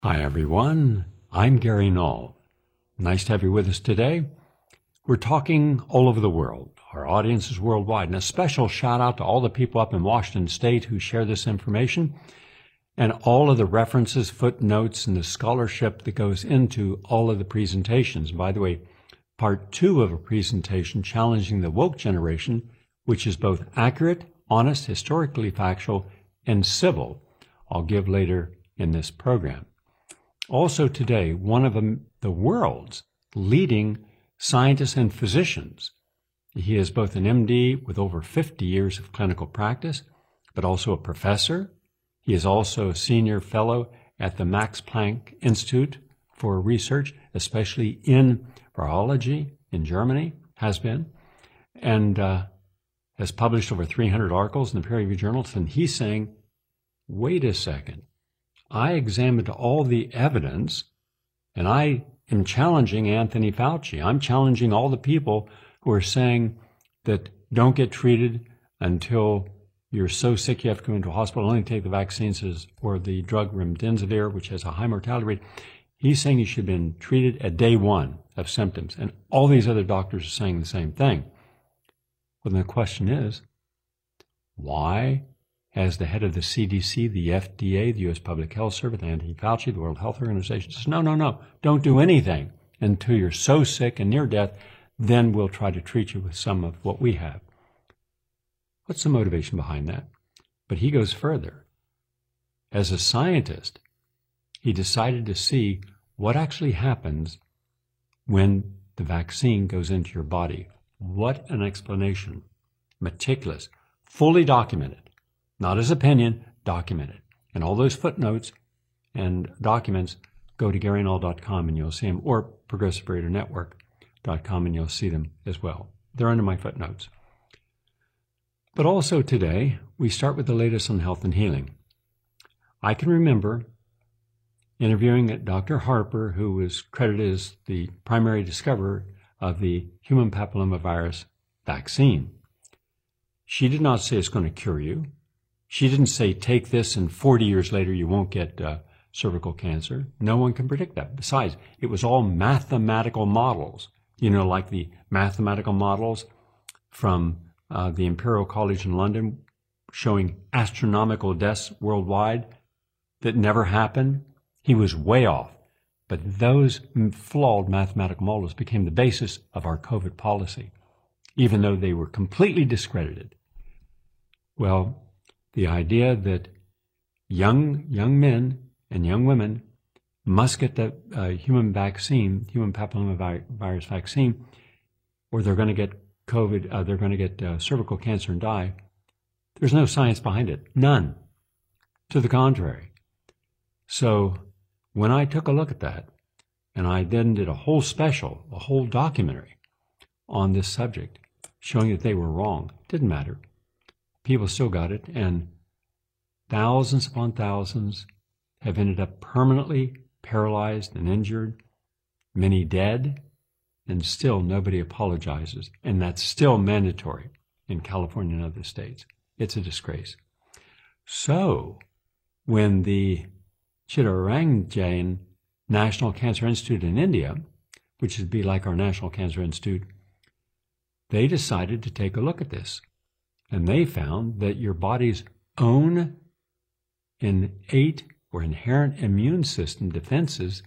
Hi, everyone. I'm Gary Null. Nice to have you with us today. We're talking all over the world. Our audience is worldwide, and a special shout out to all the people up in Washington State who share this information and all of the references, footnotes, and the scholarship that goes into all of the presentations. By the way, part 2 of a presentation challenging the woke generation, which is both accurate, honest, historically factual, and civil, I'll give later in this program. Also today, one of the world's leading scientists and physicians. He is both an MD with over 50 years of clinical practice, but also a professor. He is also a senior fellow at the Max Planck Institute for Research, especially in virology in Germany, has been, and has published over 300 articles in the peer-reviewed journals. And he's saying, wait a second. I examined all the evidence, and I am challenging Anthony Fauci. I'm challenging all the people who are saying that don't get treated until you're so sick you have to go into a hospital, only take the vaccines or the drug remdesivir, which has a high mortality rate. He's saying you should have been treated at day 1 of symptoms, and all these other doctors are saying the same thing. Well, the question is, why has the head of the CDC, the FDA, the U.S. Public Health Service, Anthony Fauci, the World Health Organization, says, no, don't do anything until you're so sick and near death, then we'll try to treat you with some of what we have. What's the motivation behind that? But he goes further. As a scientist, he decided to see what actually happens when the vaccine goes into your body. What an explanation. Meticulous, fully documented. Not as opinion, documented. And all those footnotes and documents, go to GaryNull.com and you'll see them, or ProgressiveRadarNetwork.com and you'll see them as well. They're under my footnotes. But also today, we start with the latest on health and healing. I can remember interviewing Dr. Harper, who was credited as the primary discoverer of the human papillomavirus vaccine. She did not say it's going to cure you. She didn't say, take this and 40 years later you won't get cervical cancer. No one can predict that. Besides, it was all mathematical models, like the mathematical models from the Imperial College in London showing astronomical deaths worldwide that never happened. He was way off. But those flawed mathematical models became the basis of our COVID policy, even though they were completely discredited. Well, the idea that young men and young women must get the human papillomavirus vaccine, or they're going to get COVID, they're going to get cervical cancer and die. There's no science behind it. None. To the contrary. So when I took a look at that, and I then did a whole documentary on this subject, showing that they were wrong, didn't matter. People still got it, and thousands upon thousands have ended up permanently paralyzed and injured, many dead, and still nobody apologizes. And that's still mandatory in California and other states. It's a disgrace. So when the Chittaranjan National Cancer Institute in India, which would be like our National Cancer Institute, they decided to take a look at this. And they found that your body's own innate or inherent immune system defenses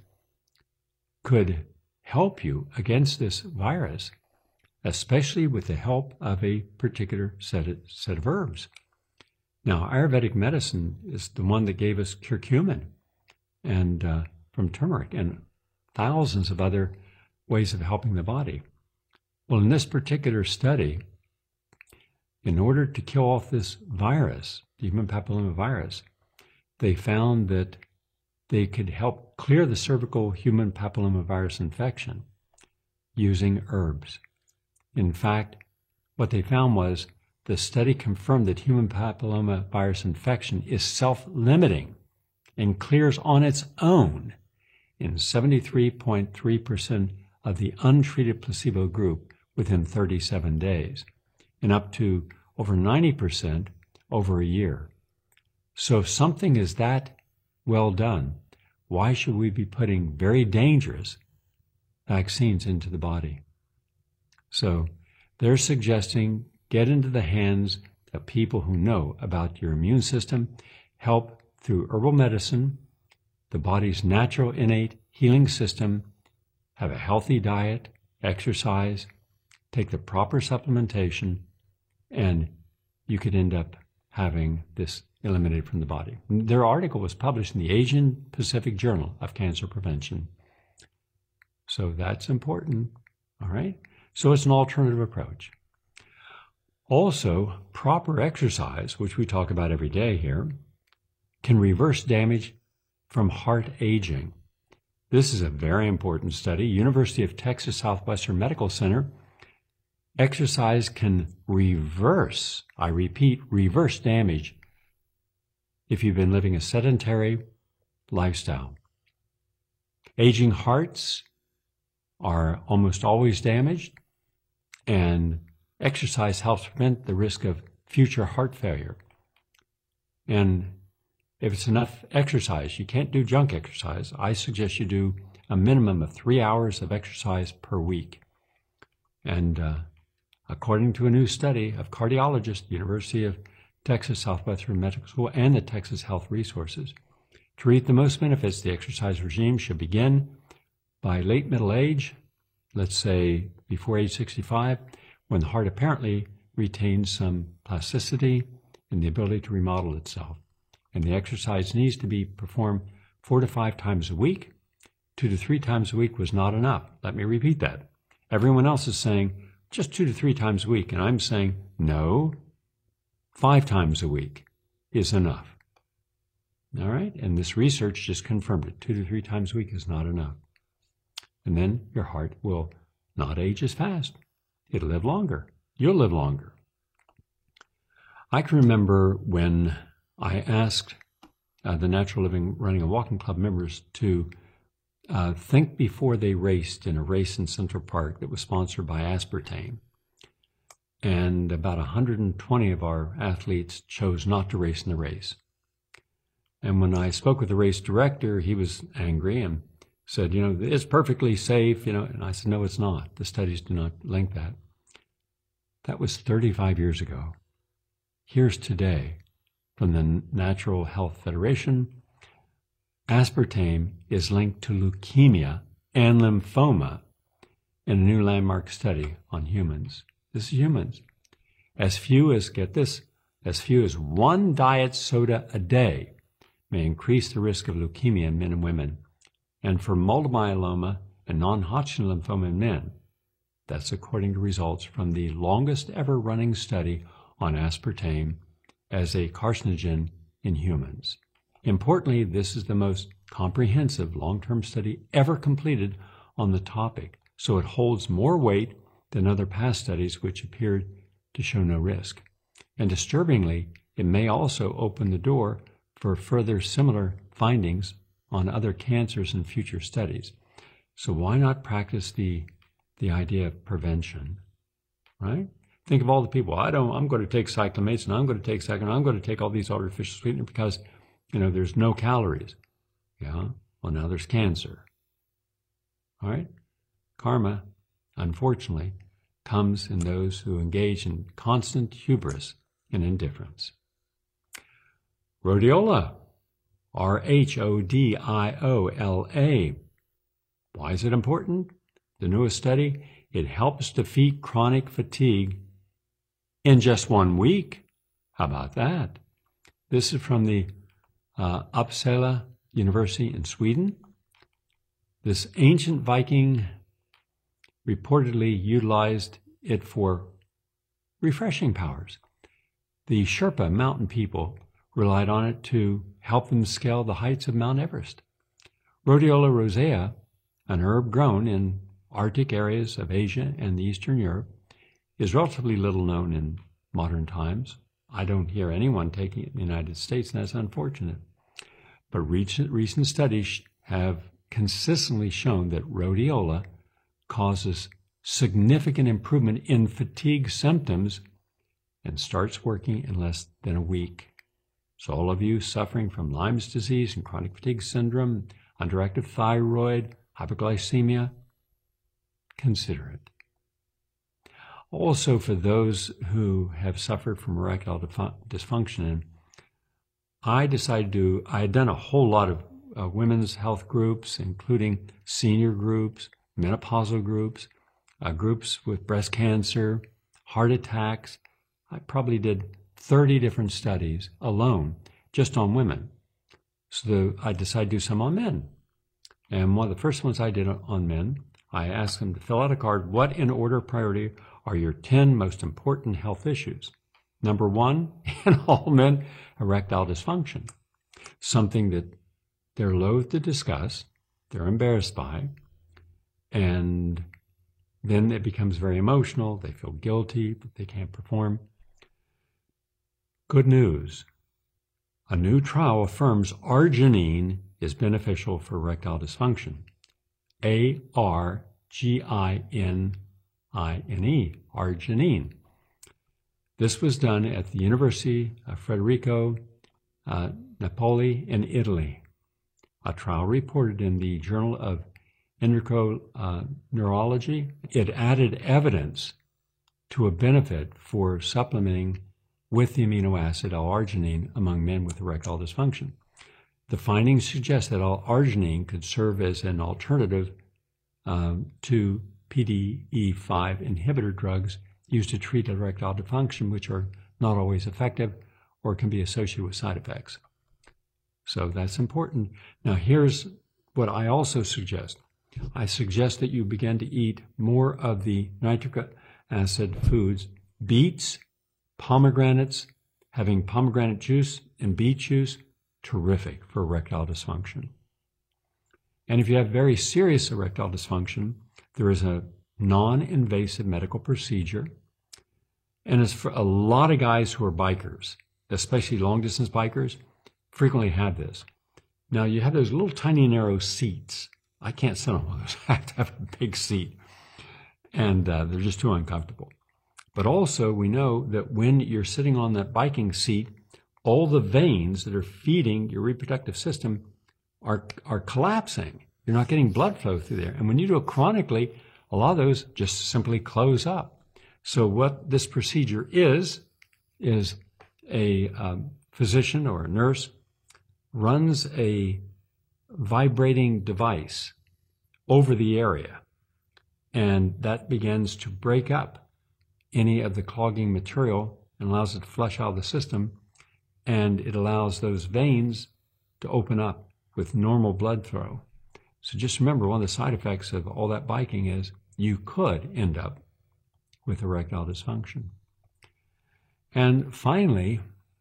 could help you against this virus, especially with the help of a particular set of herbs. Now, Ayurvedic medicine is the one that gave us curcumin and from turmeric and thousands of other ways of helping the body. Well, in this particular study, in order to kill off this virus, the human papillomavirus, they found that they could help clear the cervical human papillomavirus infection using herbs. In fact, what they found was the study confirmed that human papillomavirus infection is self-limiting and clears on its own in 73.3% of the untreated placebo group within 37 days, and up to over 90% over a year. So if something is that well done, why should we be putting very dangerous vaccines into the body? So they're suggesting get into the hands of people who know about your immune system, help through herbal medicine, the body's natural innate healing system, have a healthy diet, exercise, take the proper supplementation, and you could end up having this eliminated from the body. Their article was published in the Asian Pacific Journal of Cancer Prevention. So that's important, all right? So it's an alternative approach. Also, proper exercise, which we talk about every day here, can reverse damage from heart aging. This is a very important study. University of Texas Southwestern Medical Center. Exercise can reverse, I repeat, reverse damage if you've been living a sedentary lifestyle. Aging hearts are almost always damaged, and exercise helps prevent the risk of future heart failure. And if it's enough exercise, you can't do junk exercise. I suggest you do a minimum of 3 hours of exercise per week. And according to a new study of cardiologists, University of Texas Southwestern Medical School, and the Texas Health Resources, to reap the most benefits, the exercise regime should begin by late middle age, let's say before age 65, when the heart apparently retains some plasticity and the ability to remodel itself. And the exercise needs to be performed 4 to 5 times a week. 2 to 3 times a week was not enough. Let me repeat that. Everyone else is saying just 2 to 3 times a week, and I'm saying no, 5 times a week is enough. All right? And this research just confirmed it. 2 to 3 times a week is not enough. And then your heart will not age as fast. It'll live longer. You'll live longer. I can remember when I asked the Natural Living Running and Walking Club members to think before they raced in a race in Central Park that was sponsored by aspartame. And about 120 of our athletes chose not to race in the race. And when I spoke with the race director, he was angry and said, it's perfectly safe, and I said, no, it's not. The studies do not link that. That was 35 years ago. Here's today from the Natural Health Federation. Aspartame is linked to leukemia and lymphoma in a new landmark study on humans. This is humans. As few as, get this, as few as 1 diet soda a day may increase the risk of leukemia in men and women. And for multiple myeloma and non-Hodgkin lymphoma in men, that's according to results from the longest ever running study on aspartame as a carcinogen in humans. Importantly, this is the most comprehensive long-term study ever completed on the topic, so it holds more weight than other past studies which appeared to show no risk. And disturbingly, it may also open the door for further similar findings on other cancers in future studies. So why not practice the idea of prevention, right? Think of all the people, I'm going to take cyclamates, and I'm going to take I'm going to take all these artificial sweeteners because, there's no calories. Yeah, well, now there's cancer. All right? Karma, unfortunately, comes in those who engage in constant hubris and indifference. Rhodiola, RHODIOLA. Why is it important? The newest study, it helps defeat chronic fatigue in just 1 week. How about that? This is from the Uppsala University in Sweden. This ancient Viking reportedly utilized it for refreshing powers. The Sherpa mountain people relied on it to help them scale the heights of Mount Everest. Rhodiola rosea, an herb grown in Arctic areas of Asia and Eastern Europe, is relatively little known in modern times. I don't hear anyone taking it in the United States, and that's unfortunate. But recent studies have consistently shown that rhodiola causes significant improvement in fatigue symptoms and starts working in less than a week. So all of you suffering from Lyme's disease and chronic fatigue syndrome, underactive thyroid, hypoglycemia, consider it. Also, for those who have suffered from erectile dysfunction, I had done a whole lot of women's health groups, including senior groups, menopausal groups, groups with breast cancer, heart attacks. I probably did 30 different studies alone just on women. So I decided to do some on men. And one of the first ones I did on men, I asked them to fill out a card. What in order of priority are your 10 most important health issues? Number 1 in all men, erectile dysfunction. Something that they're loath to discuss, they're embarrassed by, and then it becomes very emotional. They feel guilty, but they can't perform. Good news. A new trial affirms arginine is beneficial for erectile dysfunction. A-R-G-I-N-I-N-E, arginine. This was done at the University of Federico Napoli in Italy. A trial reported in the Journal of Endocrinology. It added evidence to a benefit for supplementing with the amino acid L-arginine among men with erectile dysfunction. The findings suggest that L-arginine could serve as an alternative to PDE5 inhibitor drugs used to treat erectile dysfunction, which are not always effective or can be associated with side effects. So that's important. Now here's what I also suggest. I suggest that you begin to eat more of the nitric acid foods, beets, pomegranates. Having pomegranate juice and beet juice, terrific for erectile dysfunction. And if you have very serious erectile dysfunction, there is a non-invasive medical procedure. And it's for a lot of guys who are bikers, especially long-distance bikers, frequently have this. Now, you have those little tiny narrow seats. I can't sit on one of those. I have to have a big seat. And they're just too uncomfortable. But also, we know that when you're sitting on that biking seat, all the veins that are feeding your reproductive system are collapsing. You're not getting blood flow through there. And when you do it chronically, a lot of those just simply close up. So what this procedure is a physician or a nurse runs a vibrating device over the area, and that begins to break up any of the clogging material and allows it to flush out of the system, and it allows those veins to open up with normal blood flow. So just remember, one of the side effects of all that biking is you could end up with erectile dysfunction. And finally,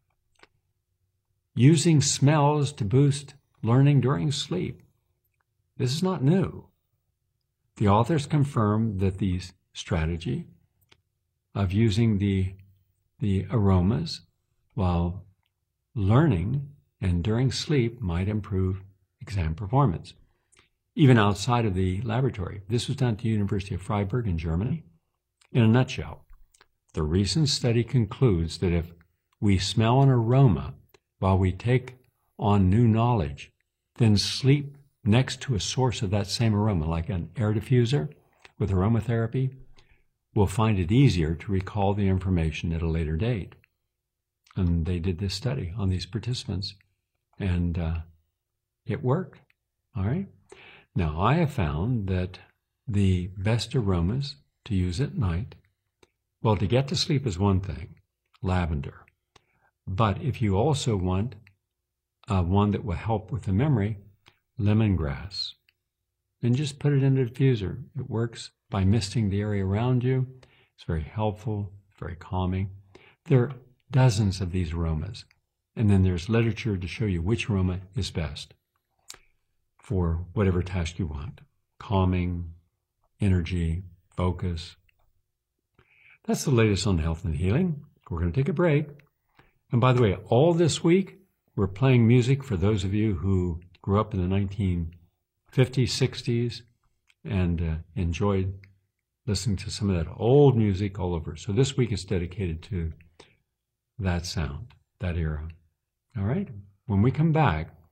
using smells to boost learning during sleep. This is not new. The authors confirm that the strategy of using the aromas while learning and during sleep might improve exam performance, even outside of the laboratory. This was done at the University of Freiburg in Germany. In a nutshell, the recent study concludes that if we smell an aroma while we take on new knowledge, then sleep next to a source of that same aroma, like an air diffuser with aromatherapy, will find it easier to recall the information at a later date. And they did this study on these participants, and it worked. All right. Now, I have found that the best aromas to use at night, well, to get to sleep is one thing, lavender. But if you also want one that will help with the memory, lemongrass, then just put it in the diffuser. It works by misting the area around you. It's very helpful, very calming. There are dozens of these aromas, and then there's literature to show you which aroma is best for whatever task you want. Calming, energy, focus. That's the latest on health and healing. We're going to take a break. And by the way, all this week, we're playing music for those of you who grew up in the 1950s, 60s, and enjoyed listening to some of that old music all over. So this week is dedicated to that sound, that era. All right? When we come back,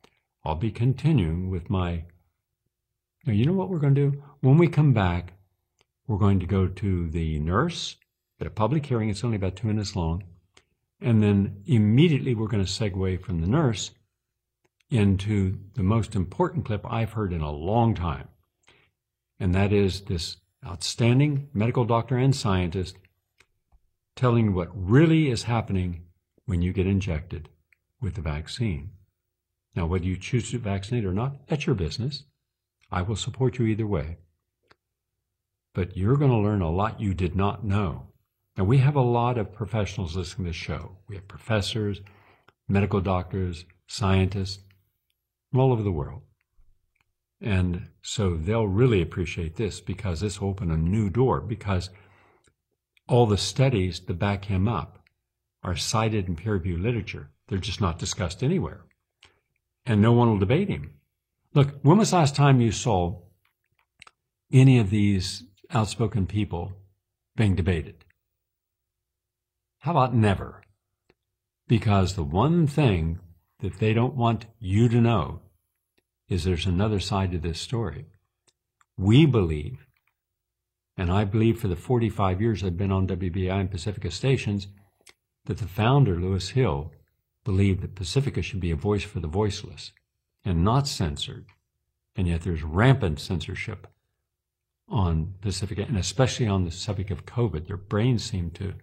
I'll be continuing with my. Now, you know what we're going to do? When we come back, we're going to go to the nurse at a public hearing. It's only about 2 minutes long. And then immediately we're going to segue from the nurse into the most important clip I've heard in a long time. And that is this outstanding medical doctor and scientist telling you what really is happening when you get injected with the vaccine. Now, whether you choose to vaccinate or not, that's your business. I will support you either way. But you're going to learn a lot you did not know. Now, we have a lot of professionals listening to this show. We have professors, medical doctors, scientists from all over the world. And so they'll really appreciate this because this will open a new door, because all the studies that back him up are cited in peer-reviewed literature. They're just not discussed anywhere. And no one will debate him. Look, when was the last time you saw any of these outspoken people being debated? How about never? Because the one thing that they don't want you to know is there's another side to this story. We believe, and I believe for the 45 years I've been on WBI and Pacifica stations, that the founder, Lewis Hill, believed that Pacifica should be a voice for the voiceless and not censored. And yet there's rampant censorship on Pacifica, and especially on the subject of COVID. Their brains seem to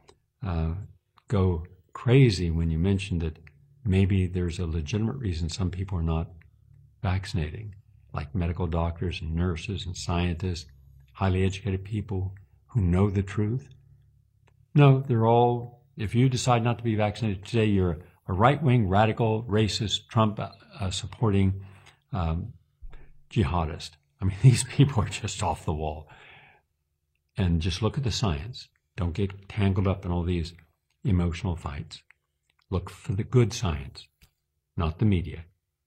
go crazy when you mention that maybe there's a legitimate reason some people are not vaccinating, like medical doctors and nurses and scientists, highly educated people who know the truth. No, they're all, if you decide not to be vaccinated today, you're a right-wing, radical, racist, Trump-supporting jihadist. I mean, these people are just off the wall. And just look at the science. Don't get tangled up in all these emotional fights. Look for the good science, not the media.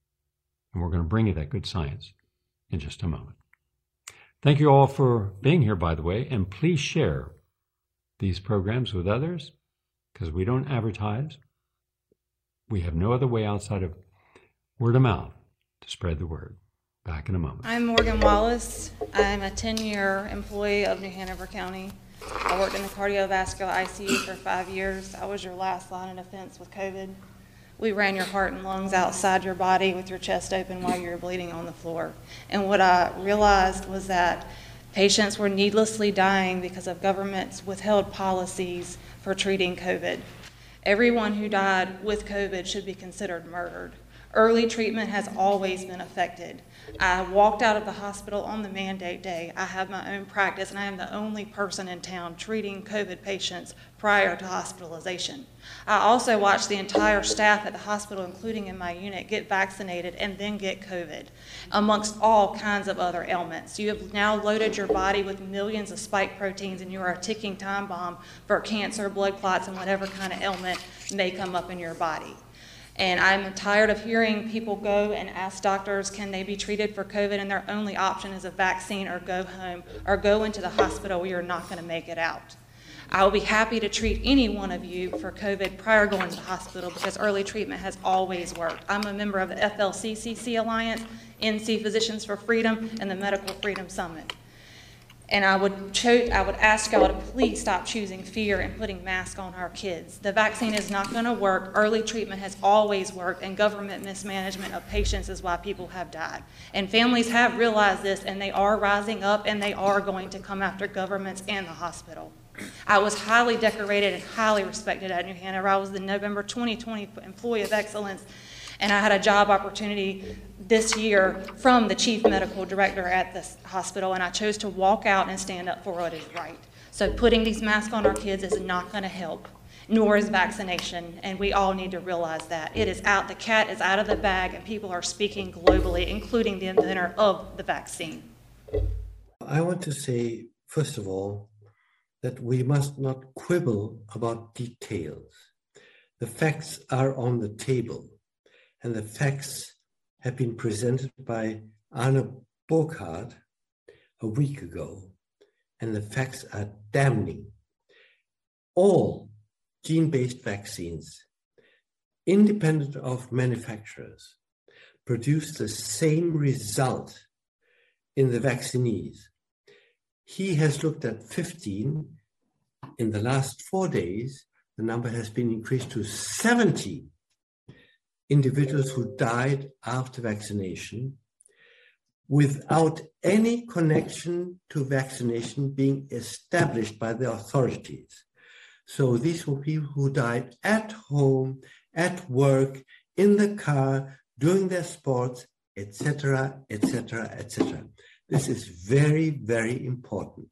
And we're going to bring you that good science in just a moment. Thank you all for being here, by the way, and please share these programs with others, because we don't advertise. We have no other way outside of word of mouth to spread the word. Back in a moment. I'm Morgan Wallace. I'm a 10-year employee of New Hanover County. I worked in the cardiovascular ICU for 5 years. I was your last line of defense with COVID. We ran your heart and lungs outside your body with your chest open while you were bleeding on the floor. And what I realized was that patients were needlessly dying because of government's withheld policies for treating COVID. Everyone who died with COVID should be considered murdered. Early treatment has always been affected. I walked out of the hospital on the mandate day. I have my own practice, and I am the only person in town treating COVID patients prior to hospitalization. I also watched the entire staff at the hospital, including in my unit, get vaccinated and then get COVID, amongst all kinds of other ailments. You have now loaded your body with millions of spike proteins, and you are a ticking time bomb for cancer, blood clots, and whatever kind of ailment may come up in your body. And I'm tired of hearing people go and ask doctors, can they be treated for COVID, and their only option is a vaccine or go home or go into the hospital where you're not going to make it out. I will be happy to treat any one of you for COVID prior to going to the hospital, because early treatment has always worked. I'm a member of the FLCCC Alliance, NC Physicians for Freedom, and the Medical Freedom Summit. And I would ask y'all to please stop choosing fear and putting masks on our kids. The vaccine is not going to work. Early treatment has always worked, and government mismanagement of patients is why people have died. And families have realized this, and they are rising up, and they are going to come after governments and the hospital. I was highly decorated and highly respected at New Hanover. I was the November 2020 Employee of Excellence, and I had a job opportunity this year from the chief medical director at this hospital, and I chose to walk out and stand up for what is right. So putting these masks on our kids is not going to help, nor is vaccination, and we all need to realize that. It is out, the cat is out of the bag, and people are speaking globally, including the inventor of the vaccine. I want to say, first of all, that we must not quibble about details. The facts are on the table. And the facts have been presented by Arne Burkhardt a week ago, and the facts are damning. All gene-based vaccines, independent of manufacturers, produced the same result in the vaccinees. He has looked at 15. In the last 4 days, the number has been increased to 70 individuals who died after vaccination without any connection to vaccination being established by the authorities. So these were people who died at home, at work, in the car, doing their sports, etc., etc., etc. This is very, very important.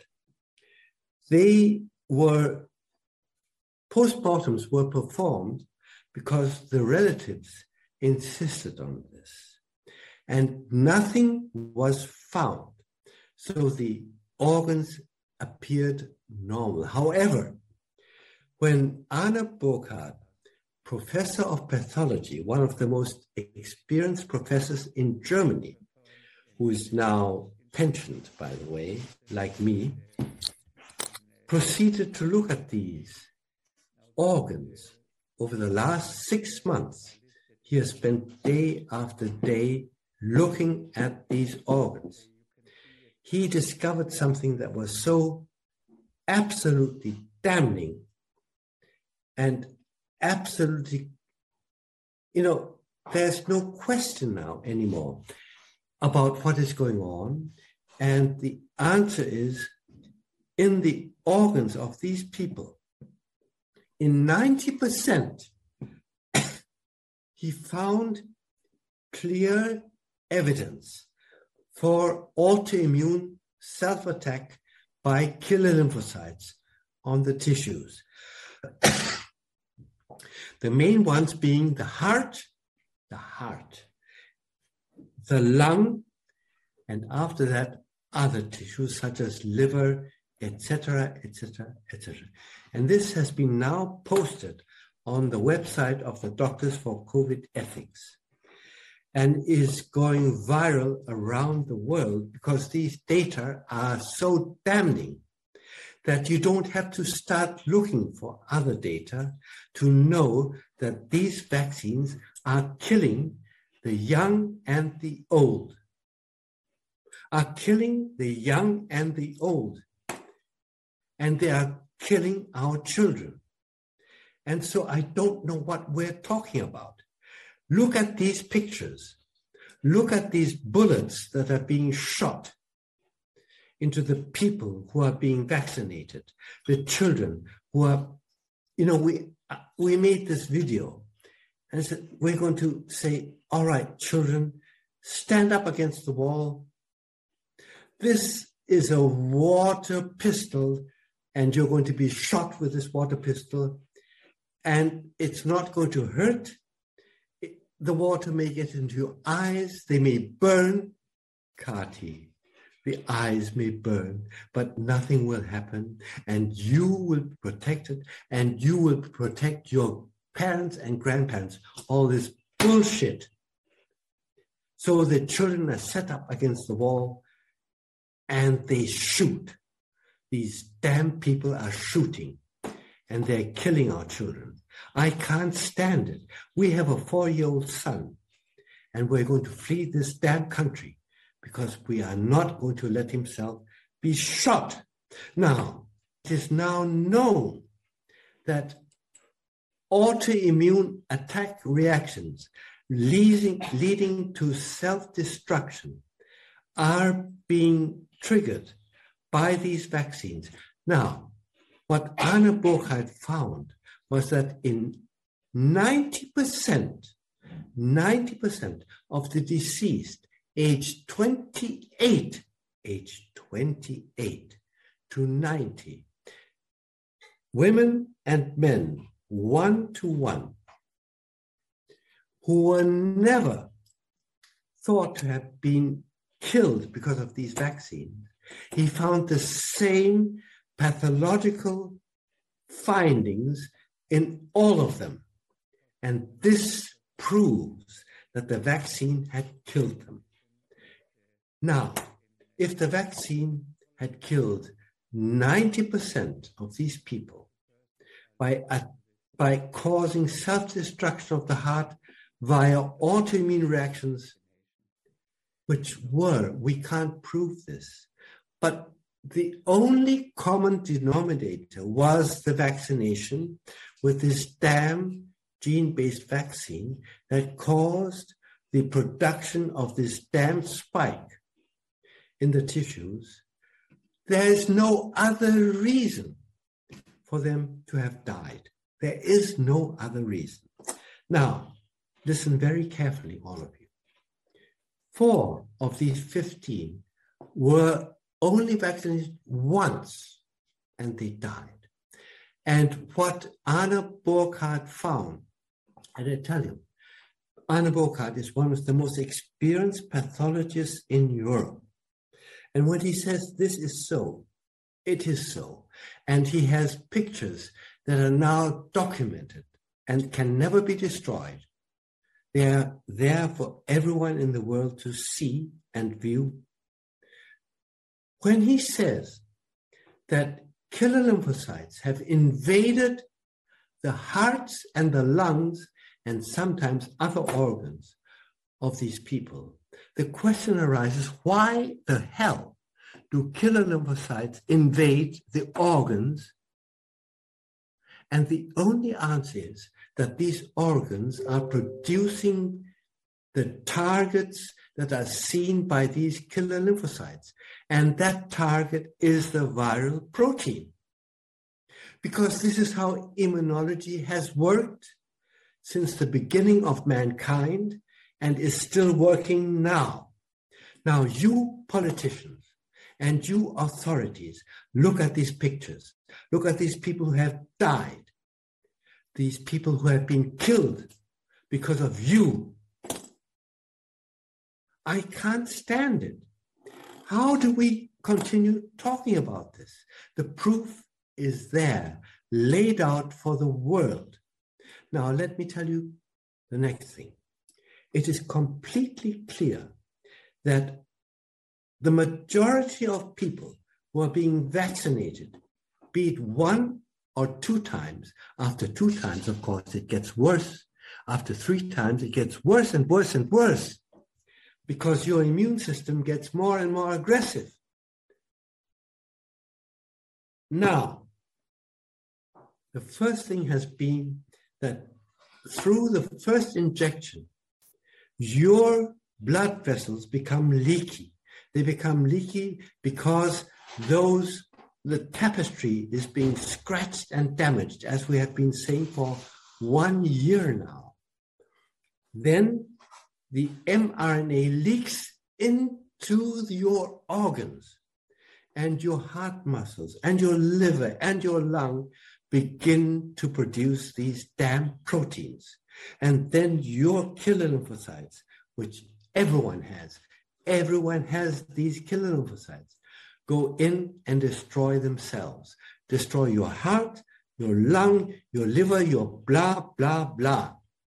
Postmortems were performed because the relatives insisted on this, and nothing was found. So the organs appeared normal. However, when Anna Burkhardt, professor of pathology, one of the most experienced professors in Germany, who is now pensioned, by the way, like me, proceeded to look at these organs over the last 6 months. He has spent day after day looking at these organs. He discovered something that was so absolutely damning and absolutely, there's no question now anymore about what is going on. And the answer is in the organs of these people. In 90%, he found clear evidence for autoimmune self-attack by killer lymphocytes on the tissues. The main ones being the heart, the lung, and after that, other tissues such as liver, etc., etc., etc. And this has been now posted on the website of the Doctors for COVID Ethics and is going viral around the world because these data are so damning that you don't have to start looking for other data to know that these vaccines are killing the young and the old, and they are killing our children. And so I don't know what we're talking about. Look at these pictures. Look at these bullets that are being shot into the people who are being vaccinated, the children who are, we made this video and said, we're going to say, all right, children, stand up against the wall. This is a water pistol, and you're going to be shot with this water pistol, and it's not going to hurt. The water may get into your eyes. They may burn. Kati, the eyes may burn, but nothing will happen, and you will be protected, and you will protect your parents and grandparents. All this bullshit. So the children are set up against the wall, and they shoot. These damn people are shooting, and they're killing our children. I can't stand it. We have a 4-year-old son, and we're going to flee this damn country because we are not going to let himself be shot. Now, it is now known that autoimmune attack reactions leading to self-destruction are being triggered by these vaccines. Now, what Anna Burkhardt found was that in 90% of the deceased aged 28 to 90, women and men, 1-to-1, who were never thought to have been killed because of these vaccines, he found the same pathological findings in all of them. And this proves that the vaccine had killed them. Now, if the vaccine had killed 90% of these people by causing self-destruction of the heart, via autoimmune reactions, we can't prove this, but the only common denominator was the vaccination with this damn gene-based vaccine that caused the production of this damn spike in the tissues. There is no other reason for them to have died. There is no other reason. Now, listen very carefully, all of you. 4 of these 15 were only vaccinated once, and they died. And what Arne Burkhardt found, and I tell you, Arne Burkhardt is one of the most experienced pathologists in Europe. And when he says this is so, it is so. And he has pictures that are now documented and can never be destroyed. They are there for everyone in the world to see and view. When he says that killer lymphocytes have invaded the hearts and the lungs and sometimes other organs of these people, the question arises, why the hell do killer lymphocytes invade the organs? And the only answer is that these organs are producing the targets that are seen by these killer lymphocytes. And that target is the viral protein. Because this is how immunology has worked since the beginning of mankind and is still working now. Now, you politicians and you authorities, look at these pictures. Look at these people who have died. These people who have been killed because of you. I can't stand it. How do we continue talking about this? The proof is there, laid out for the world. Now, let me tell you the next thing. It is completely clear that the majority of people who are being vaccinated, be it 1 or 2 times, after 2 times, of course, it gets worse. After 3 times, it gets worse and worse and worse, because your immune system gets more and more aggressive. Now, the first thing has been that through the first injection, your blood vessels become leaky. They become leaky because the tapestry is being scratched and damaged, as we have been saying for 1 year now. Then the mRNA leaks into your organs, and your heart muscles and your liver and your lung begin to produce these damn proteins. And then your killer lymphocytes, which everyone has these killer lymphocytes, go in and destroy themselves, destroy your heart, your lung, your liver, your blah, blah, blah.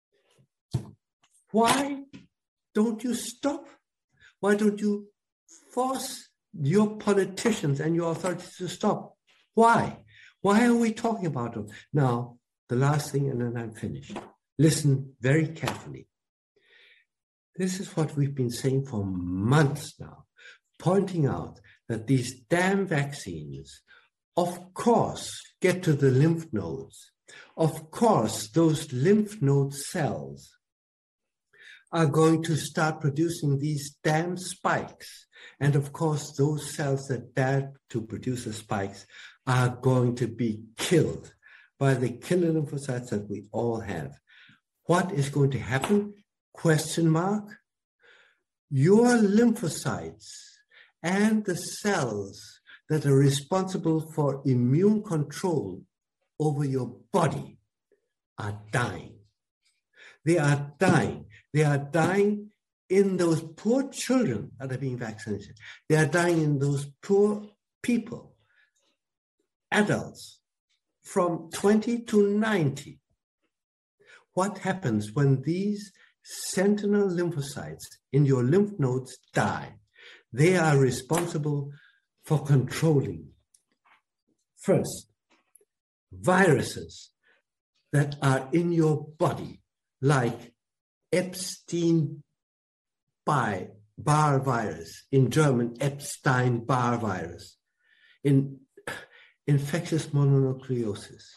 Why don't you stop? Why don't you force your politicians and your authorities to stop? Why? Why are we talking about it? Now, the last thing, and then I'm finished. Listen very carefully. This is what we've been saying for months now, pointing out that these damn vaccines, of course, get to the lymph nodes. Of course, those lymph node cells are going to start producing these damn spikes. And of course, those cells that dare to produce the spikes are going to be killed by the killer lymphocytes that we all have. What is going to happen? Question mark. Your lymphocytes and the cells that are responsible for immune control over your body are dying. They are dying. They are dying in those poor children that are being vaccinated. They are dying in those poor people, adults, from 20 to 90. What happens when these sentinel lymphocytes in your lymph nodes die? They are responsible for controlling, first, viruses that are in your body, like Epstein-Barr virus, in German, Epstein-Barr virus, in infectious mononucleosis,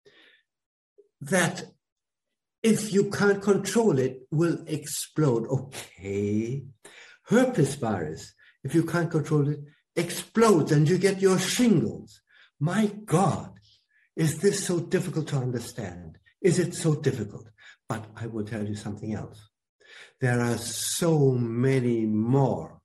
that if you can't control it, will explode. Okay. Herpes virus, if you can't control it, explodes and you get your shingles. My God, is this so difficult to understand? Is it so difficult? But I will tell you something else. There are so many more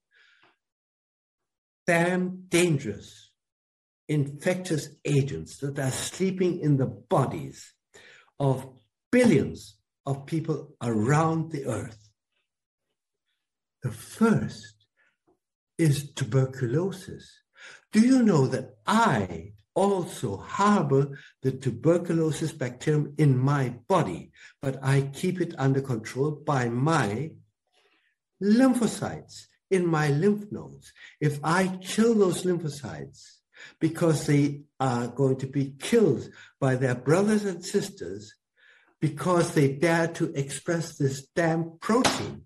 damn dangerous infectious agents that are sleeping in the bodies of billions of people around the earth. The first is tuberculosis. Do you know that I also harbor the tuberculosis bacterium in my body, but I keep it under control by my lymphocytes in my lymph nodes? If I kill those lymphocytes because they are going to be killed by their brothers and sisters because they dare to express this damn protein,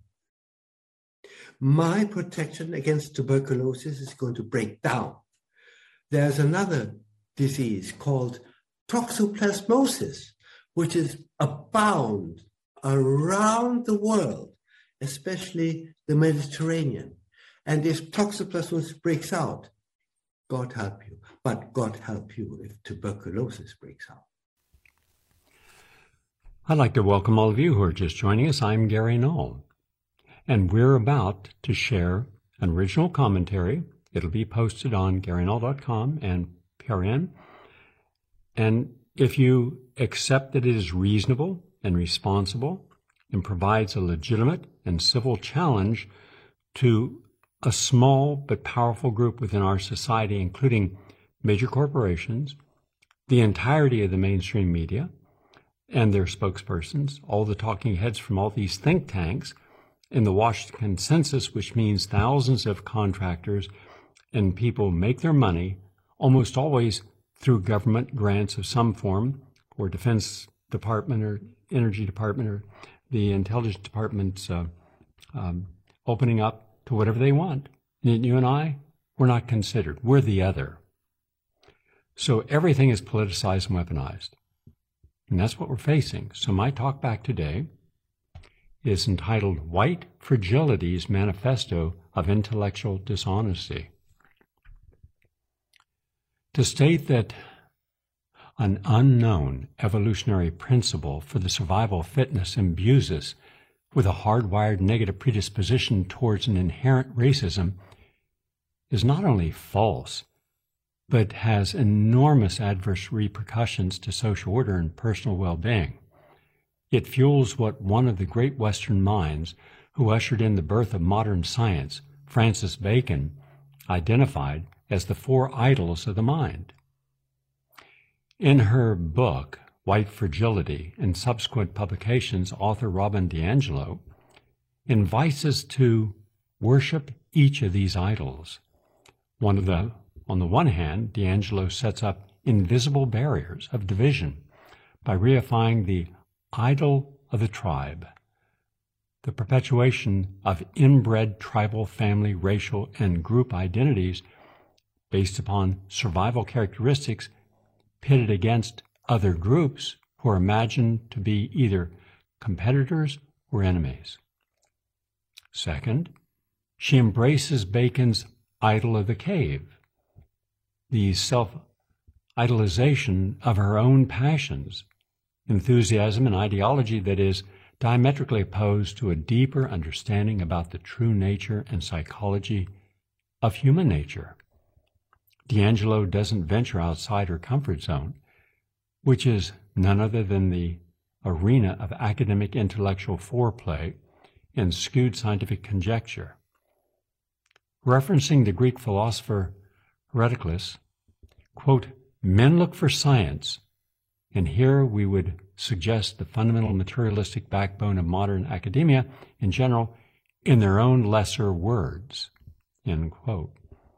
my protection against tuberculosis is going to break down. There's another disease called toxoplasmosis, which is abound around the world, especially the Mediterranean. And if toxoplasmosis breaks out, God help you. But God help you if tuberculosis breaks out. I'd like to welcome all of you who are just joining us. I'm Gary Null, and we're about to share an original commentary. It'll be posted on GaryNull.com and PRN. And if you accept that it is reasonable and responsible and provides a legitimate and civil challenge to a small but powerful group within our society, including major corporations, the entirety of the mainstream media and their spokespersons, all the talking heads from all these think tanks, and the Washington Consensus, which means thousands of contractors and people make their money almost always through government grants of some form, or Defense Department or Energy Department or the Intelligence Department's opening up to whatever they want. And you and I, we're not considered. We're the other. So everything is politicized and weaponized. And that's what we're facing. So my talk back today is entitled White Fragility's Manifesto of Intellectual Dishonesty. To state that an unknown evolutionary principle for the survival of fitness imbues us with a hardwired negative predisposition towards an inherent racism is not only false, but has enormous adverse repercussions to social order and personal well-being. It fuels what one of the great Western minds who ushered in the birth of modern science, Francis Bacon, identified as the four idols of the mind. In her book, White Fragility, and subsequent publications, author Robin DiAngelo invites us to worship each of these idols. On the one hand, DiAngelo sets up invisible barriers of division by reifying the idol of the tribe, the perpetuation of inbred tribal, family, racial, and group identities based upon survival characteristics pitted against other groups who are imagined to be either competitors or enemies. Second, she embraces Bacon's idol of the cave, the self-idolization of her own passions, enthusiasm, and ideology that is diametrically opposed to a deeper understanding about the true nature and psychology of human nature. DiAngelo doesn't venture outside her comfort zone, which is none other than the arena of academic intellectual foreplay and skewed scientific conjecture. Referencing the Greek philosopher Heraclitus, quote, "Men look for science," and here we would suggest the fundamental materialistic backbone of modern academia in general, in their own lesser words, end quote.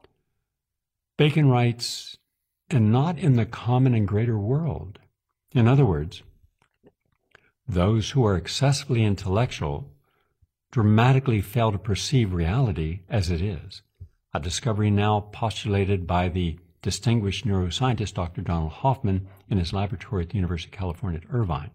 Bacon writes, and not in the common and greater world. In other words, Those who are excessively intellectual dramatically fail to perceive reality as it is, a discovery now postulated by the distinguished neuroscientist Dr. Donald Hoffman in his laboratory at the University of California at Irvine.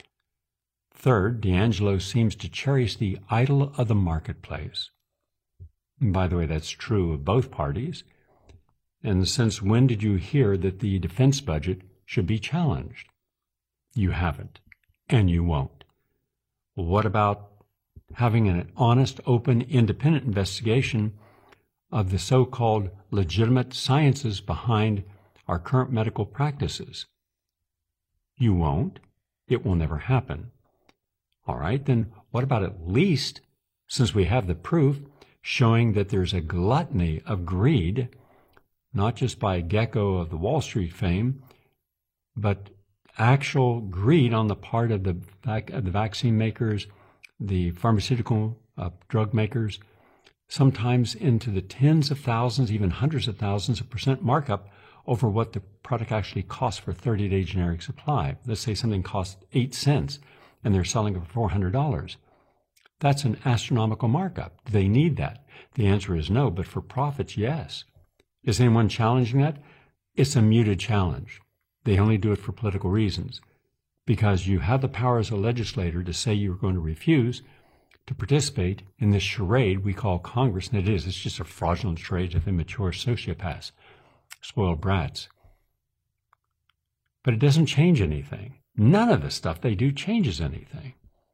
Third, D'Angelo seems to cherish the idol of the marketplace. And by the way, that's true of both parties. And since when did you hear that the defense budget should be challenged? You haven't, and you won't. Well, what about having an honest, open, independent investigation of the so-called legitimate sciences behind our current medical practices? You won't. It will never happen. All right, then what about at least, since we have the proof showing that there's a gluttony of greed, not just by Gecko of the Wall Street fame, but actual greed on the part of the vaccine makers, the pharmaceutical drug makers, sometimes into the tens of thousands, even hundreds of thousands of % markup over what the product actually costs for 30-day generic supply. Let's say something costs 8 cents and they're selling it for $400. That's an astronomical markup. Do they need that? The answer is no, but for profits, yes. Is anyone challenging that? It's a muted challenge. They only do it for political reasons, because you have the power as a legislator to say you're going to refuse to participate in this charade we call Congress, and it is. It's just a fraudulent charade of immature sociopaths, spoiled brats. But it doesn't change anything. None of the stuff they do changes anything.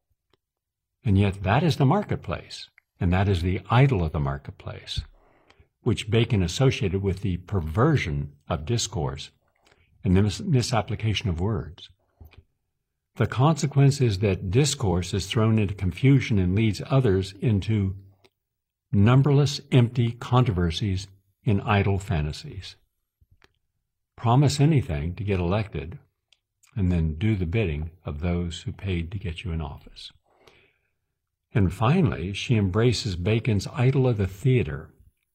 And yet that is the marketplace, and that is the idol of the marketplace, which Bacon associated with the perversion of discourse and the misapplication of words. The consequence is that discourse is thrown into confusion and leads others into numberless empty controversies in idle fantasies. Promise anything to get elected, and then do the bidding of those who paid to get you in office. And finally, she embraces Bacon's idol of the theater.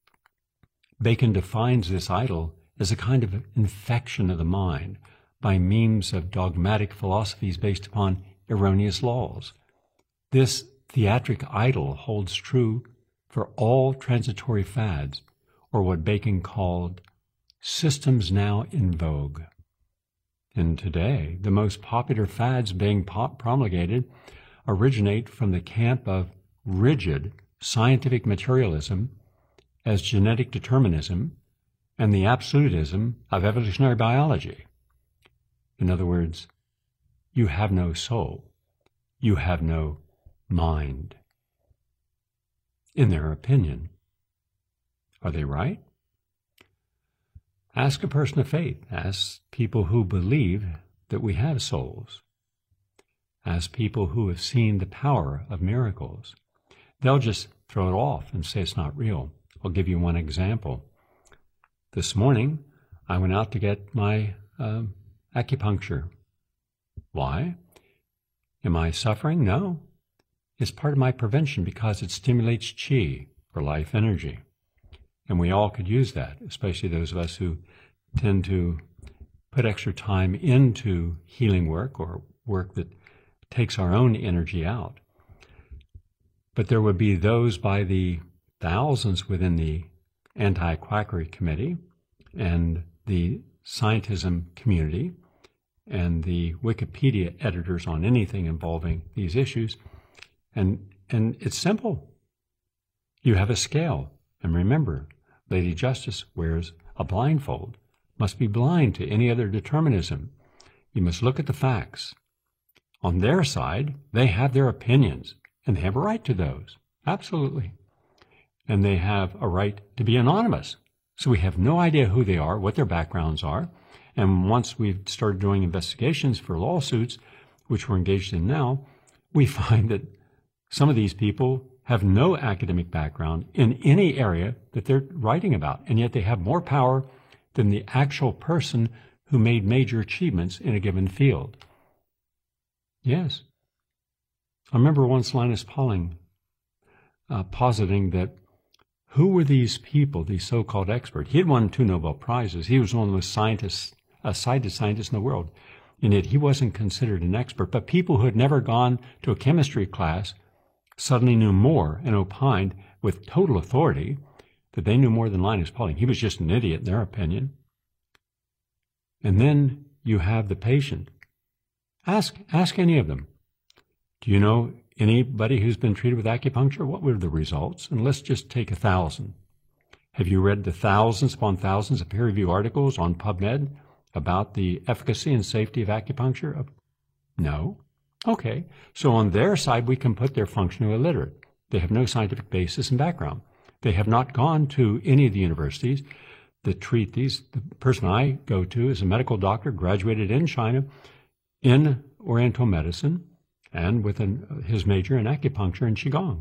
Bacon defines this idol as a kind of infection of the mind by means of dogmatic philosophies based upon erroneous laws. This theatric idol holds true for all transitory fads, or what Bacon called systems now in vogue. And today, the most popular fads being promulgated originate from the camp of rigid scientific materialism as genetic determinism and the absolutism of evolutionary biology. In other words, you have no soul. You have no mind. In their opinion. Are they right? Ask a person of faith. Ask people who believe that we have souls. Ask people who have seen the power of miracles. They'll just throw it off and say it's not real. I'll give you one example. This morning, I went out to get my acupuncture. Why? Am I suffering? No. It's part of my prevention because it stimulates qi, or life energy. And we all could use that, especially those of us who tend to put extra time into healing work or work that takes our own energy out. But there would be those by the thousands within the anti-quackery committee and the scientism community and the Wikipedia editors on anything involving these issues. And it's simple. You have a scale. And remember, Lady Justice wears a blindfold, must be blind to any other determinism. You must look at the facts. On their side, they have their opinions, and they have a right to those. Absolutely. And they have a right to be anonymous. So we have no idea who they are, what their backgrounds are. And once we've started doing investigations for lawsuits, which we're engaged in now, we find that some of these people have no academic background in any area that they're writing about, and yet they have more power than the actual person who made major achievements in a given field. Yes. I remember once Linus Pauling positing that who were these people, these so-called experts? He had won 2 Nobel Prizes. He was one of the most cited scientists in the world. and yet he wasn't considered an expert. But people who had never gone to a chemistry class suddenly knew more and opined with total authority that they knew more than Linus Pauling. He was just an idiot in their opinion. And then you have the patient. Ask any of them. Do you know anybody who's been treated with acupuncture? What were the results? And let's just take 1,000. Have you read the thousands upon thousands of peer-reviewed articles on PubMed about the efficacy and safety of acupuncture? No. Okay. So on their side, we can put they're functionally illiterate. They have no scientific basis and background. They have not gone to any of the universities that treat these. The person I go to is a medical doctor, graduated in China in Oriental medicine and with his major in acupuncture and Qigong.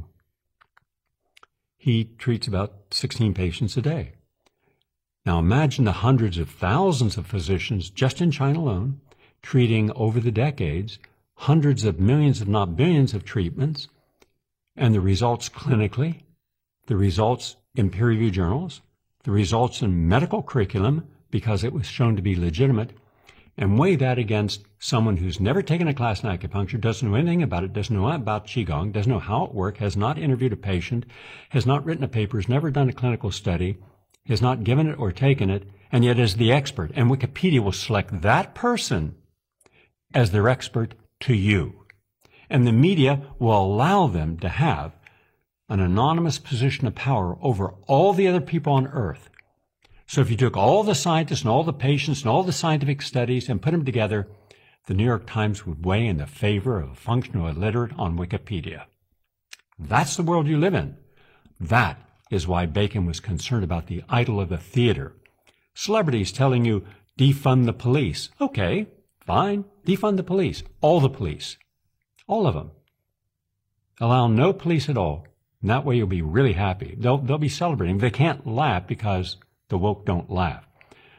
He treats about 16 patients a day. Now imagine the hundreds of thousands of physicians just in China alone treating over the decades hundreds of millions, if not billions, of treatments, and the results clinically, the results in peer-reviewed journals, the results in medical curriculum because it was shown to be legitimate, and weigh that against someone who's never taken a class in acupuncture, doesn't know anything about it, doesn't know about Qigong, doesn't know how it works, has not interviewed a patient, has not written a paper, has never done a clinical study, has not given it or taken it, and yet is the expert. And Wikipedia will select that person as their expert to you. And the media will allow them to have an anonymous position of power over all the other people on earth. So if you took all the scientists and all the patients and all the scientific studies and put them together, the New York Times would weigh in the favor of a functional illiterate on Wikipedia. That's the world you live in. That is why Bacon was concerned about the idol of the theater. Celebrities telling you, defund the police. Okay, fine. Defund the police. All the police. All of them. Allow no police at all. And that way you'll be really happy. They'll be celebrating. They can't laugh because the woke don't laugh.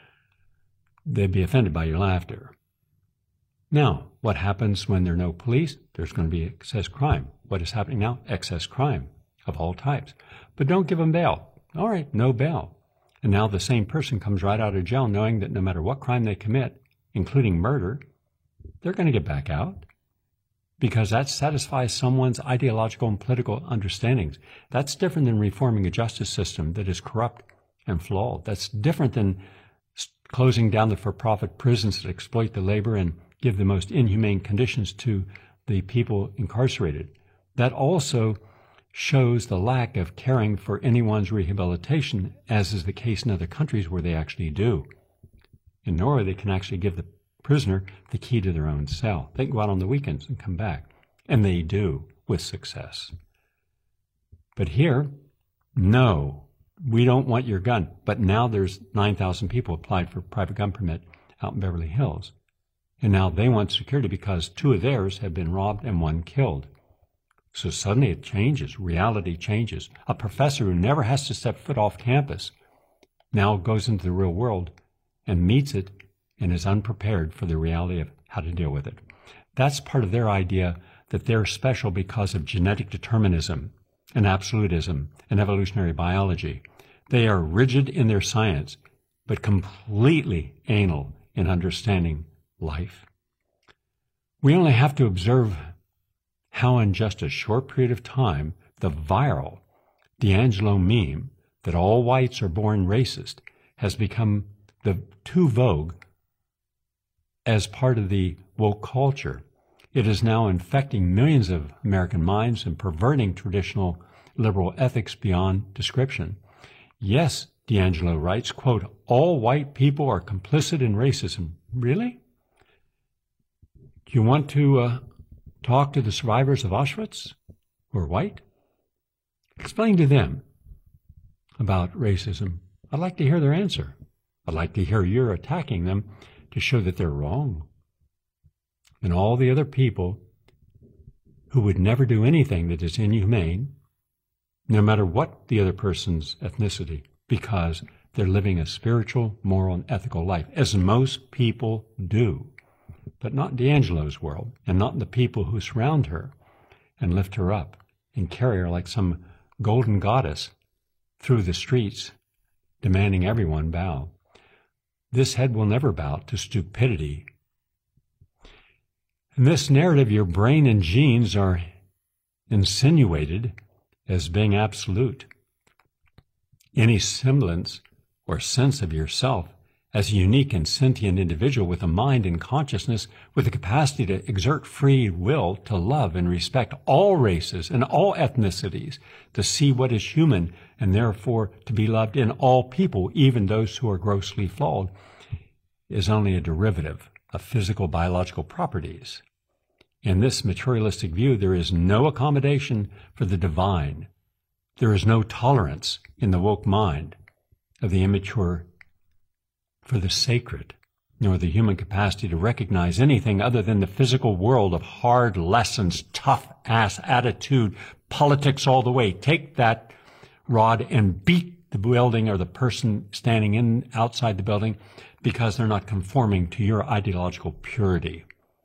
They'd be offended by your laughter. Now, what happens when there are no police? There's going to be excess crime. What is happening now? Excess crime of all types. But don't give them bail. All right, no bail. And now the same person comes right out of jail knowing that no matter what crime they commit, including murder, they're going to get back out because that satisfies someone's ideological and political understandings. That's different than reforming a justice system that is corrupt and flawed. That's different than closing down the for-profit prisons that exploit the labor and give the most inhumane conditions to the people incarcerated. That also shows the lack of caring for anyone's rehabilitation, as is the case in other countries where they actually do. In Norway, they can actually give the prisoner the key to their own cell. They can go out on the weekends and come back, and they do with success. But here, no, we don't want your gun. But now there's 9,000 people applied for a private gun permit out in Beverly Hills. And now they want security because 2 of theirs have been robbed and 1 killed. So suddenly it changes. Reality changes. A professor who never has to step foot off campus now goes into the real world and meets it and is unprepared for the reality of how to deal with it. That's part of their idea that they're special because of genetic determinism and absolutism and evolutionary biology. They are rigid in their science, but completely anal in understanding life. We only have to observe how in just a short period of time, the viral D'Angelo meme that all whites are born racist has become too vogue as part of the woke culture. It is now infecting millions of American minds and perverting traditional liberal ethics beyond description. Yes, D'Angelo writes, quote, all white people are complicit in racism. Really? Do you want to talk to the survivors of Auschwitz who are white? Explain to them about racism. I'd like to hear their answer. I'd like to hear you're attacking them to show that they're wrong. And all the other people who would never do anything that is inhumane, no matter what the other person's ethnicity, because they're living a spiritual, moral, and ethical life, as most people do. But not D'Angelo's world, and not the people who surround her and lift her up and carry her like some golden goddess through the streets, demanding everyone bow. This head will never bow to stupidity In this narrative, your brain and genes are insinuated as being absolute. Any semblance or sense of yourself as a unique and sentient individual with a mind and consciousness with the capacity to exert free will to love and respect all races and all ethnicities, to see what is human and therefore to be loved in all people, even those who are grossly flawed, is only a derivative of physical biological properties. In this materialistic view, there is no accommodation for the divine. There is no tolerance in the woke mind of the immature for the sacred, nor the human capacity to recognize anything other than the physical world of hard lessons, tough-ass attitude, politics all the way. Take that rod and beat the building or the person standing outside the building because they're not conforming to your ideological purity.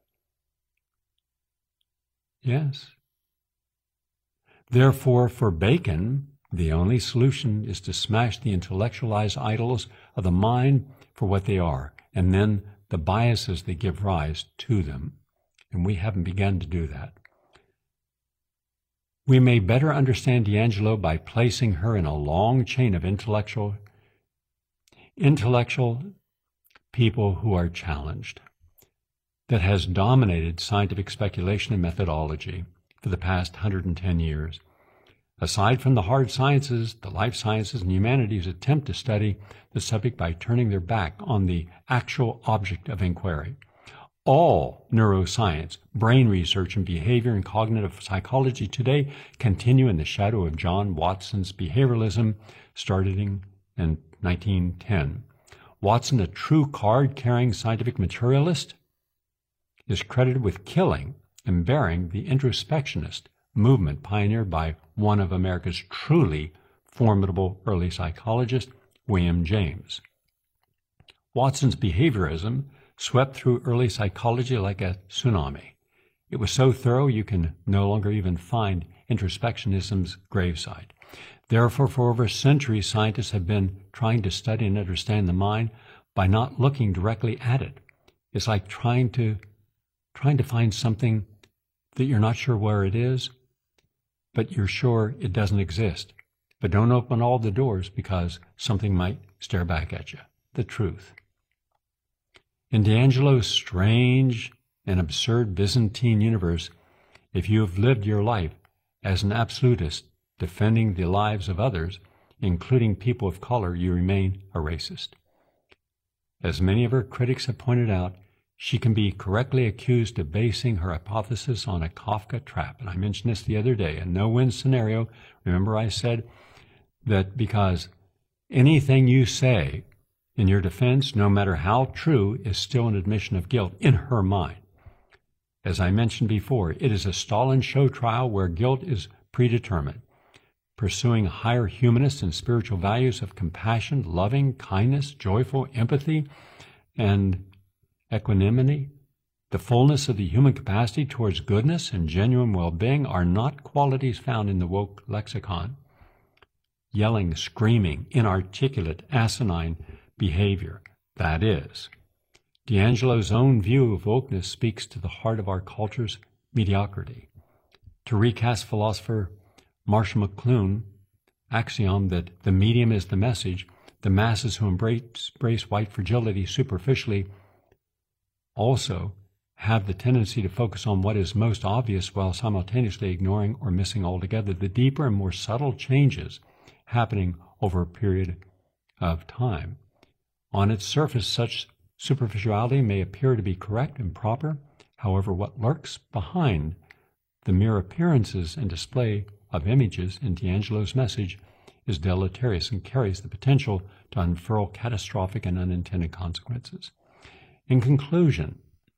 Yes. Therefore, for Bacon, the only solution is to smash the intellectualized idols of the mind for what they are, and then the biases that give rise to them. And we haven't begun to do that. We may better understand D'Angelo by placing her in a long chain of intellectual people who are challenged, that has dominated scientific speculation and methodology for the past 110 years. Aside from the hard sciences, the life sciences and humanities attempt to study the subject by turning their back on the actual object of inquiry. All neuroscience, brain research, and behavior and cognitive psychology today continue in the shadow of John Watson's behavioralism, starting in 1910. Watson, a true card-carrying scientific materialist, is credited with killing and burying the introspectionist movement pioneered by one of America's truly formidable early psychologists, William James. Watson's behaviorism swept through early psychology like a tsunami. It was so thorough you can no longer even find introspectionism's gravesite. Therefore, for over a century, scientists have been trying to study and understand the mind by not looking directly at it. It's like trying to find something that you're not sure where it is, but you're sure it doesn't exist. But don't open all the doors because something might stare back at you. The truth. In D'Angelo's strange and absurd Byzantine universe, if you have lived your life as an absolutist defending the lives of others, including people of color, you remain a racist. As many of her critics have pointed out, she can be correctly accused of basing her hypothesis on a Kafka trap. And I mentioned this the other day, a no-win scenario. Remember I said that because anything you say in your defense, no matter how true, is still an admission of guilt in her mind. As I mentioned before, it is a Stalin show trial where guilt is predetermined. Pursuing higher humanist and spiritual values of compassion, loving, kindness, joyful, empathy, and equanimity, the fullness of the human capacity towards goodness and genuine well-being are not qualities found in the woke lexicon. Yelling, screaming, inarticulate, asinine behavior, that is. D'Angelo's own view of wokeness speaks to the heart of our culture's mediocrity. To recast philosopher Marshall McLuhan's axiom that the medium is the message, the masses who embrace white fragility superficially also have the tendency to focus on what is most obvious while simultaneously ignoring or missing altogether the deeper and more subtle changes happening over a period of time. On its surface, such superficiality may appear to be correct and proper. However, what lurks behind the mere appearances and display of images in D'Angelo's message is deleterious and carries the potential to unfurl catastrophic and unintended consequences. In conclusion,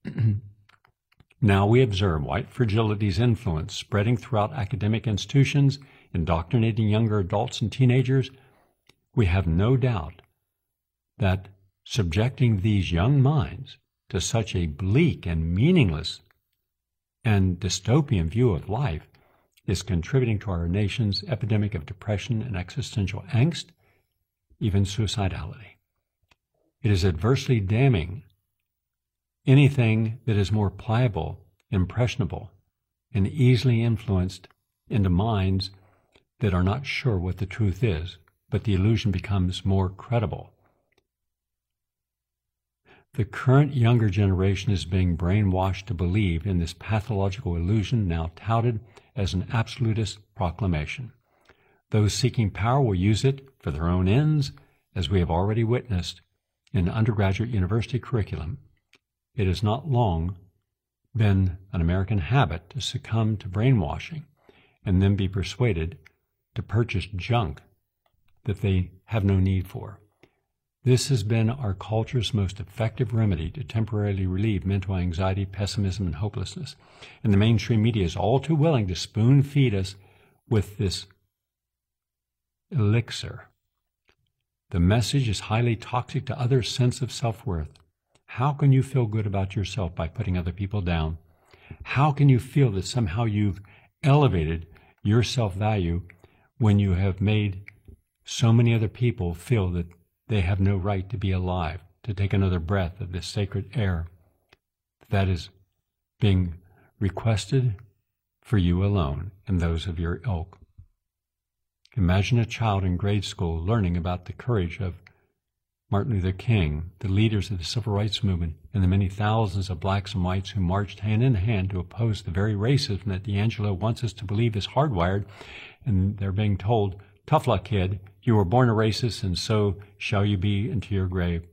now we observe white fragility's influence spreading throughout academic institutions, indoctrinating younger adults and teenagers. We have no doubt that subjecting these young minds to such a bleak and meaningless and dystopian view of life is contributing to our nation's epidemic of depression and existential angst, even suicidality. It is adversely damning anything that is more pliable impressionable, and easily influenced into minds that are not sure what the truth is, but the illusion becomes more credible. The current younger generation is being brainwashed to believe in this pathological illusion now touted as an absolutist proclamation. Those seeking power will use it for their own ends, as we have already witnessed in undergraduate university curriculum. It has not long been an American habit to succumb to brainwashing and then be persuaded to purchase junk that they have no need for. This has been our culture's most effective remedy to temporarily relieve mental anxiety, pessimism, and hopelessness. And the mainstream media is all too willing to spoon feed us with this elixir. The message is highly toxic to others' sense of self-worth. How can you feel good about yourself by putting other people down? How can you feel that somehow you've elevated your self-value when you have made so many other people feel that they have no right to be alive, to take another breath of this sacred air that is being requested for you alone and those of your ilk? Imagine a child in grade school learning about the courage of Martin Luther King, the leaders of the civil rights movement, and the many thousands of blacks and whites who marched hand in hand to oppose the very racism that D'Angelo wants us to believe is hardwired, and they're being told, tough luck, kid, you were born a racist, and so shall you be into your grave.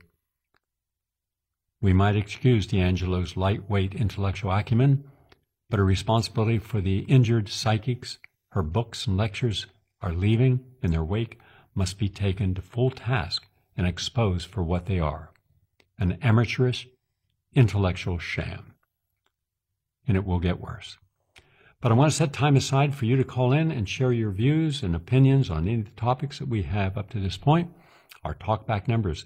We might excuse D'Angelo's lightweight intellectual acumen, but a responsibility for the injured psychics her books and lectures are leaving in their wake must be taken to full task and exposed for what they are, an amateurish intellectual sham. And it will get worse. But I want to set time aside for you to call in and share your views and opinions on any of the topics that we have up to this point. Our talkback number is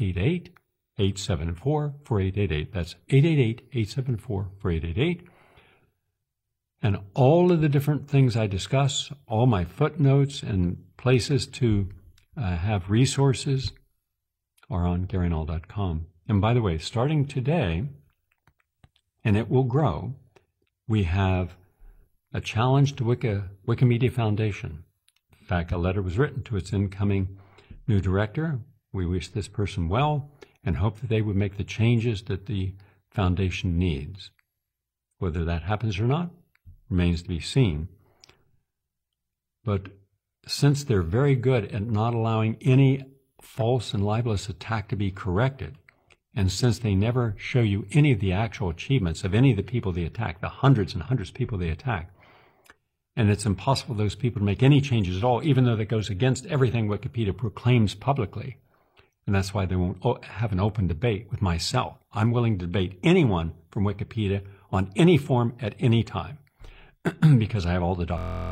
888-874-4888. That's 888-874-4888. And all of the different things I discuss, all my footnotes and places to have resources are on GaryNull.com. And by the way, starting today, and it will grow, we have a challenge to Wikimedia Foundation. In fact, a letter was written to its incoming new director. We wish this person well and hope that they would make the changes that the foundation needs. Whether that happens or not remains to be seen. But since they're very good at not allowing any false and libelous attack to be corrected, and since they never show you any of the actual achievements of any of the people they attack, the hundreds and hundreds of people they attack, and it's impossible for those people to make any changes at all, even though that goes against everything Wikipedia proclaims publicly. And that's why they won't have an open debate with myself. I'm willing to debate anyone from Wikipedia on any form at any time because I have all the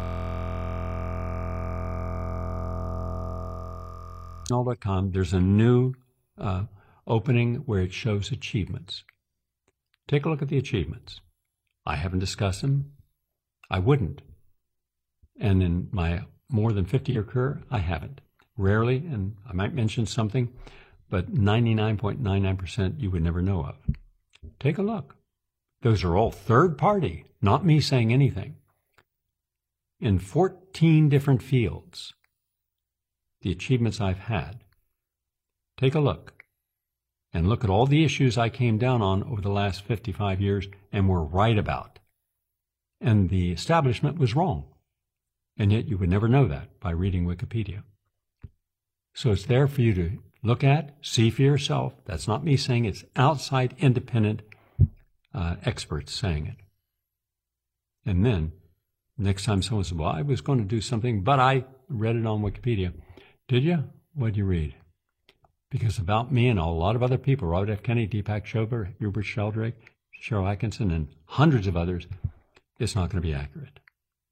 GaryNull.com. There's a new opening where it shows achievements. Take a look at the achievements. I haven't discussed them. I wouldn't. And in my more than 50-year career, I haven't. Rarely, and I might mention something, but 99.99% you would never know of. Take a look. Those are all third party, not me saying anything. In 14 different fields, the achievements I've had. Take a look. And look at all the issues I came down on over the last 55 years and were right about. And the establishment was wrong. And yet you would never know that by reading Wikipedia. So it's there for you to look at, see for yourself. That's not me saying it. It's outside independent experts saying it. And then next time someone says, well, I was going to do something, but I read it on Wikipedia. Did you? What did you read? Because about me and a lot of other people, Robert F. Kennedy, Deepak Chopra, Hubert Sheldrake, Cheryl Atkinson, and hundreds of others, it's not going to be accurate.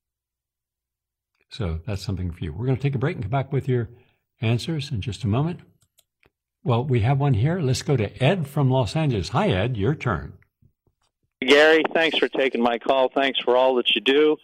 So that's something for you. We're going to take a break and come back with your answers in just a moment. Well, we have one here. Let's go to Ed from Los Angeles. Hi, Ed. Your turn. Gary, thanks for taking my call. Thanks for all that you do.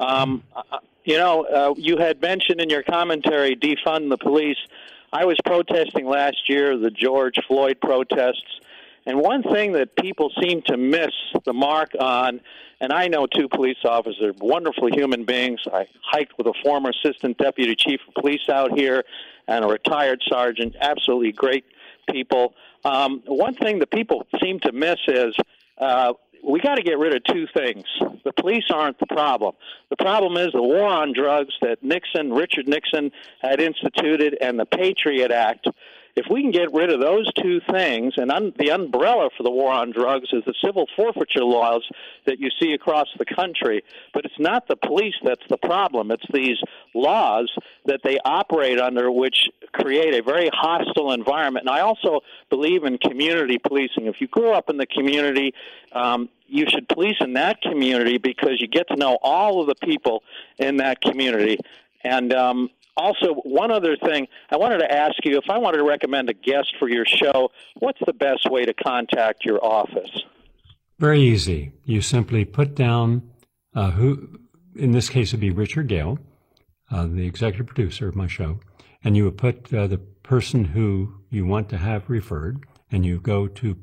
You had mentioned in your commentary, defund the police. I was protesting last year, the George Floyd protests, And one thing that people seem to miss the mark on, and I know two police officers, wonderful human beings. I hiked with a former assistant deputy chief of police out here and a retired sergeant, absolutely great people. One thing that people seem to miss is we got to get rid of two things. The police aren't the problem. The problem is the war on drugs that Richard Nixon had instituted, and the Patriot Act. If we can get rid of those two things, and the umbrella for the war on drugs is the civil forfeiture laws that you see across the country, but it's not the police that's the problem. It's these laws that they operate under which create a very hostile environment. And I also believe in community policing. If you grew up in the community, you should police in that community because you get to know all of the people in that community. And also, one other thing, I wanted to ask you, if I wanted to recommend a guest for your show, what's the best way to contact your office? Very easy. You simply put down who, in this case, would be Richard Gale, the executive producer of my show, and you would put the person who you want to have referred, and you go to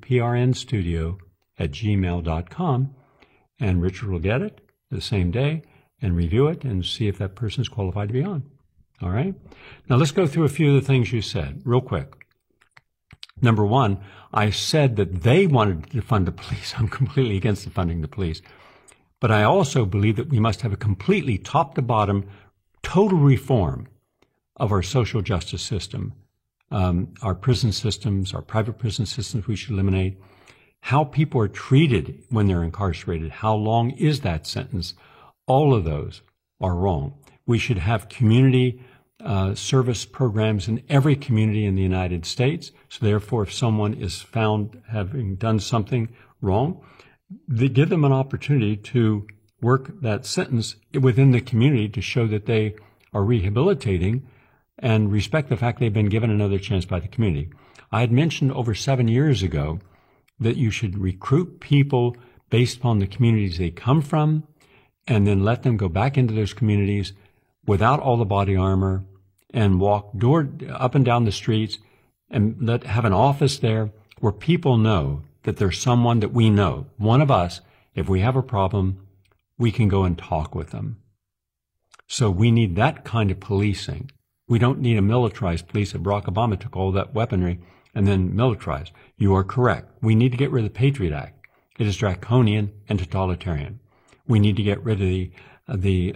prnstudio@gmail.com, and Richard will get it the same day and review it and see if that person is qualified to be on. All right? Now let's go through a few of the things you said real quick. Number one, I said that they wanted to fund the police. I'm completely against funding the police. But I also believe that we must have a completely top-to-bottom total reform of our social justice system. Our prison systems, our private prison systems, we should eliminate. How people are treated when they're incarcerated. How long is that sentence? All of those are wrong. We should have community service programs in every community in the United States. So therefore, if someone is found having done something wrong, they give them an opportunity to work that sentence within the community to show that they are rehabilitating and respect the fact they've been given another chance by the community. I had mentioned over 7 years ago that you should recruit people based upon the communities they come from and then let them go back into those communities without all the body armor and walk up and down the streets and have an office there where people know that there's someone that we know, one of us, if we have a problem, we can go and talk with them. So we need that kind of policing. We don't need a militarized police. That Barack Obama took all that weaponry and then militarized. You are correct. We need to get rid of the Patriot Act. It is draconian and totalitarian. We need to get rid of the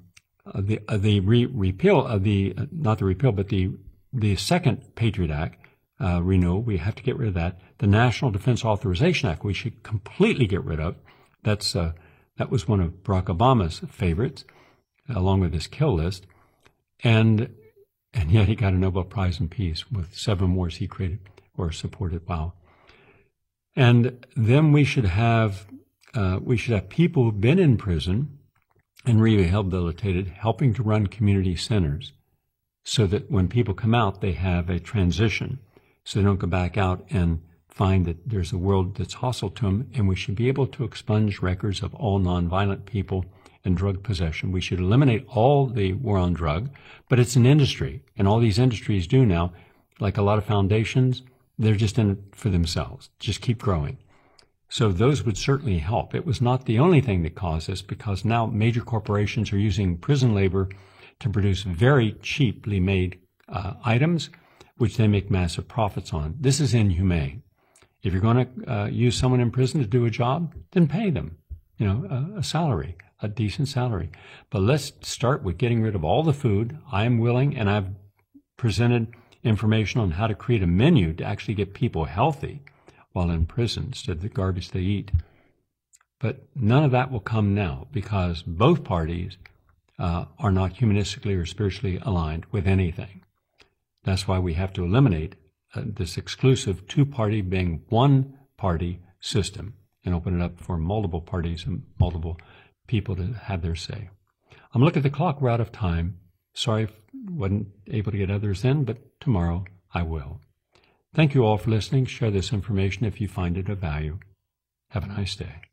second Patriot Act, renewal. We have to get rid of that. The National Defense Authorization Act, we should completely get rid of. That was one of Barack Obama's favorites, along with his kill list. And yet he got a Nobel Prize in Peace with 7 wars he created or supported. Wow. And then we should have people who've been in prison and rehabilitated helping to run community centers so that when people come out, they have a transition so they don't go back out and find that there's a world that's hostile to them. And we should be able to expunge records of all nonviolent people and drug possession. We should eliminate all the war on drug, but it's an industry, and all these industries do now, like a lot of foundations, they're just in it for themselves, just keep growing. So those would certainly help. It was not the only thing that caused this, because now major corporations are using prison labor to produce very cheaply made items, which they make massive profits on. This is inhumane. If you're going to use someone in prison to do a job, then pay them, a salary, a decent salary. But let's start with getting rid of all the food. I am willing, and I've presented information on how to create a menu to actually get people healthy while in prison instead of the garbage they eat. But none of that will come now because both parties are not humanistically or spiritually aligned with anything. That's why we have to eliminate this exclusive two-party being one-party system and open it up for multiple parties and multiple people to have their say. I'm looking at the clock. We're out of time. Sorry if I wasn't able to get others in, but tomorrow I will. Thank you all for listening. Share this information if you find it of value. Have a nice day.